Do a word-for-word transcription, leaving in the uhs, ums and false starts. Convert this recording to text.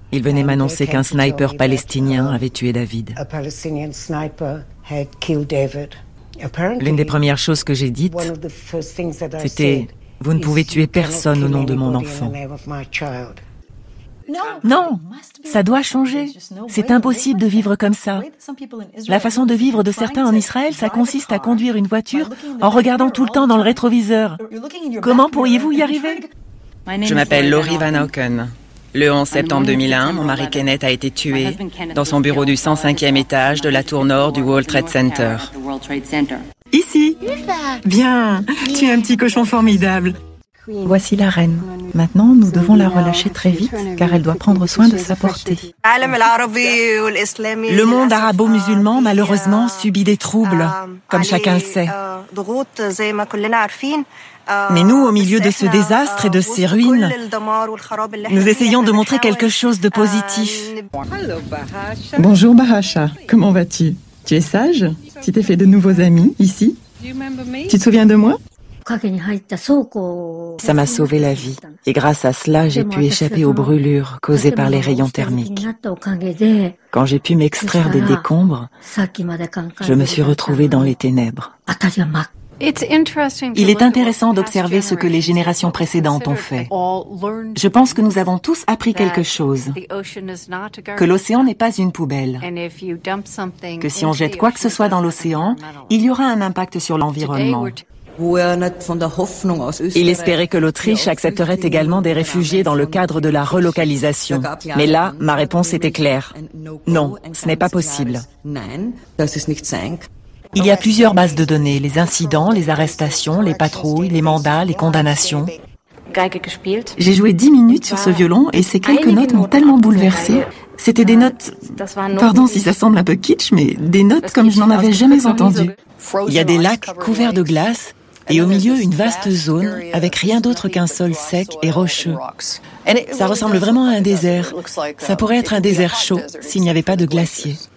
Il venait m'annoncer qu'un sniper palestinien avait tué David. L'une des premières choses que j'ai dites, c'était « Vous ne pouvez tuer personne au nom de mon enfant ». Non, ça doit changer. C'est impossible de vivre comme ça. La façon de vivre de certains en Israël, ça consiste à conduire une voiture en regardant tout le temps dans le rétroviseur. Comment pourriez-vous y arriver? Je m'appelle Laurie Van Auken. Le onze septembre deux mille un, mon mari Kenneth a été tué dans son bureau du cent cinquième étage de la tour nord du World Trade Center. Ici. Bien, tu es un petit cochon formidable. Voici la reine. Maintenant, nous devons la relâcher très vite, car elle doit prendre soin de sa portée. Le monde arabo-musulman, malheureusement, subit des troubles, comme chacun le sait. Mais nous, au milieu de ce désastre et de ces ruines, nous essayons de montrer quelque chose de positif. Bonjour Bahasha, comment vas-tu? Tu es sage? Tu t'es fait de nouveaux amis, ici? Tu te souviens de moi? Ça m'a sauvé la vie. Et grâce à cela, j'ai pu échapper aux brûlures causées par les rayons thermiques. Quand j'ai pu m'extraire des décombres, je me suis retrouvée dans les ténèbres. Il est intéressant d'observer ce que les générations précédentes ont fait. Je pense que nous avons tous appris quelque chose, que l'océan n'est pas une poubelle, que si on jette quoi que ce soit dans l'océan, il y aura un impact sur l'environnement. Il espérait que l'Autriche accepterait également des réfugiés dans le cadre de la relocalisation. Mais là, ma réponse était claire. Non, ce n'est pas possible. Il y a plusieurs bases de données, les incidents, les arrestations, les patrouilles, les mandats, les condamnations. J'ai joué dix minutes sur ce violon et ces quelques notes m'ont tellement bouleversée. C'était des notes, pardon si ça semble un peu kitsch, mais des notes comme je n'en avais jamais entendues. Il y a des lacs couverts de glace et au milieu une vaste zone avec rien d'autre qu'un sol sec et rocheux. Ça ressemble vraiment à un désert. Ça pourrait être un désert chaud s'il n'y avait pas de glacier.